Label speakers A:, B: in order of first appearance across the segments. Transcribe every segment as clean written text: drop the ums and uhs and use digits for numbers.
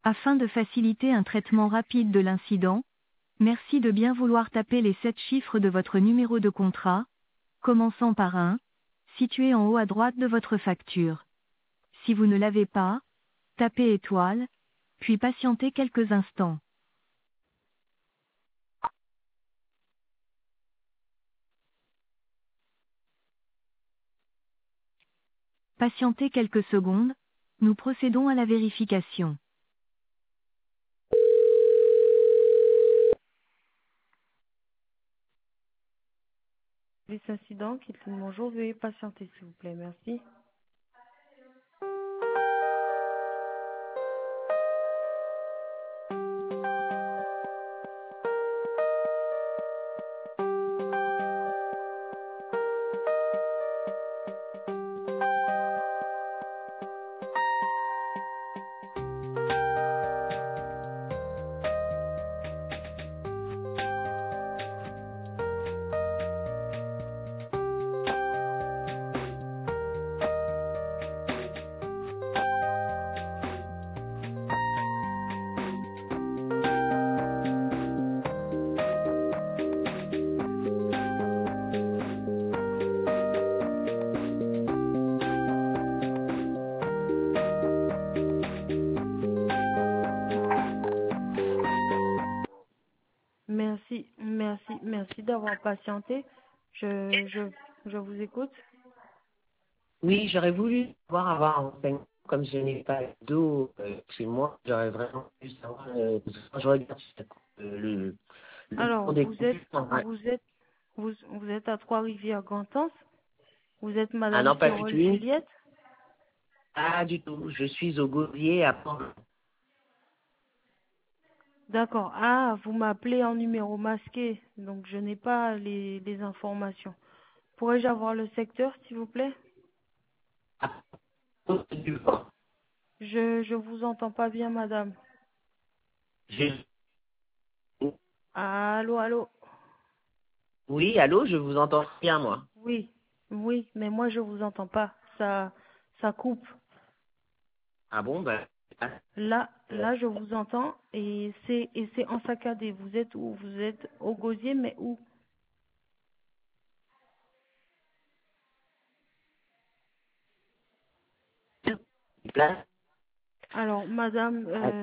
A: Afin de faciliter un traitement rapide de l'incident, merci de bien vouloir taper les 7 chiffres de votre numéro de contrat, commençant par 1, situé en haut à droite de votre facture. Si vous ne l'avez pas, tapez étoile, puis patientez quelques instants. Patientez quelques secondes, nous procédons à la vérification. Les incidents, bonjour, veuillez patienter s'il vous plaît, merci. Merci d'avoir patienté. Je vous écoute.
B: Oui, j'aurais voulu avoir un renseignement. Comme je n'ai pas d'eau chez moi, j'aurais vraiment voulu savoir, parce que quand je regarde le
A: Alors,
B: cours des coupures. Ouais.
A: vous êtes à Trois-Rivières, Gantens. Vous êtes
B: Ah
A: Madame
B: non, pas du
A: Carole
B: tout.
A: Juliette.
B: Pas du tout. Je suis au Gaudier à Port.
A: D'accord. Ah, vous m'appelez en numéro masqué, donc je n'ai pas les informations. Pourrais-je avoir le secteur, s'il vous plaît? Je vous entends pas bien, madame.
B: Je-
A: Allô, allô.
B: Oui, allô, je vous entends bien, moi.
A: Oui, oui, mais moi je vous entends pas. Ça coupe.
B: Ah bon, ben,
A: Là, je vous entends et c'est en saccadé. Vous êtes où? Vous êtes au Gosier, mais où?
B: là,
A: Alors, madame,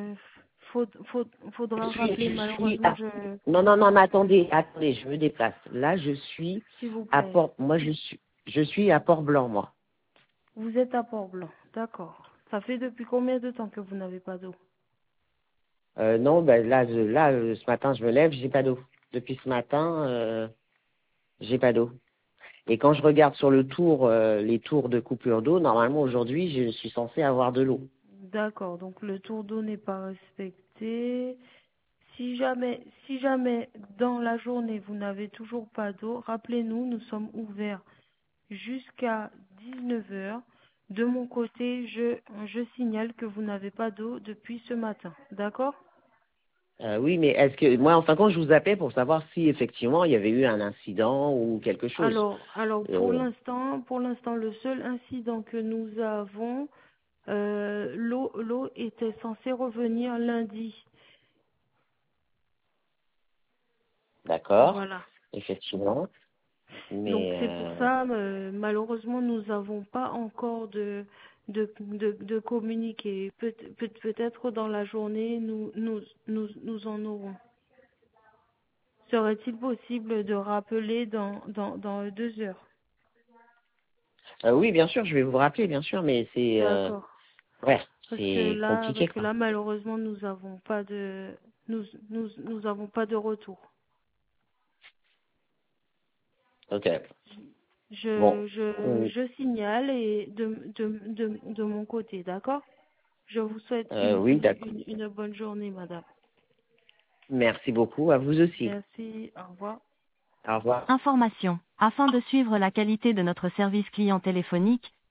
A: faudra rappeler.
B: je suis
A: Malheureusement,
B: non, non, non, mais attendez, je me déplace. Là, je suis
A: s'il vous
B: à
A: plaît.
B: Port, moi, je suis à Port-Blanc, moi.
A: Vous êtes à Port-Blanc, d'accord. Ça fait depuis combien de temps que vous n'avez pas d'eau?
B: Non, ben ce matin, je me lève, j'ai pas d'eau. Depuis ce matin, j'ai pas d'eau. Et quand je regarde sur le tour, les tours de coupure d'eau, normalement aujourd'hui, je suis censé avoir de l'eau.
A: D'accord, donc le tour d'eau n'est pas respecté. Si jamais dans la journée vous n'avez toujours pas d'eau, rappelez-nous, nous sommes ouverts jusqu'à 19 heures. De mon côté, je signale que vous n'avez pas d'eau depuis ce matin. D'accord?
B: Oui, mais est-ce que moi, en fin de compte, je vous appelais pour savoir si effectivement il y avait eu un incident ou quelque chose.
A: Alors
B: Euh,
A: pour l'instant, le seul incident que nous avons, l'eau était censée revenir lundi.
B: D'accord,
A: Voilà.
B: effectivement.
A: Donc
B: Mais
A: c'est pour ça, malheureusement, nous n'avons pas encore de communiqué. Peut-être dans la journée, nous en aurons. Serait-il possible de rappeler dans 2 heures?
B: oui, bien sûr, je vais vous rappeler, bien sûr, mais
A: D'accord.
B: ouais,
A: Parce que
B: c'est
A: là,
B: compliqué,
A: parce que
B: quoi.
A: là, malheureusement, nous avons pas de retour.
B: Ok. Bon.
A: Je signale et de mon côté, d'accord? Je vous souhaite
B: Oui, d'accord.
A: une bonne journée, madame.
B: Merci beaucoup. À vous aussi.
A: Merci, au revoir.
B: Au revoir.
A: Information. Afin de suivre la qualité de notre service client téléphonique,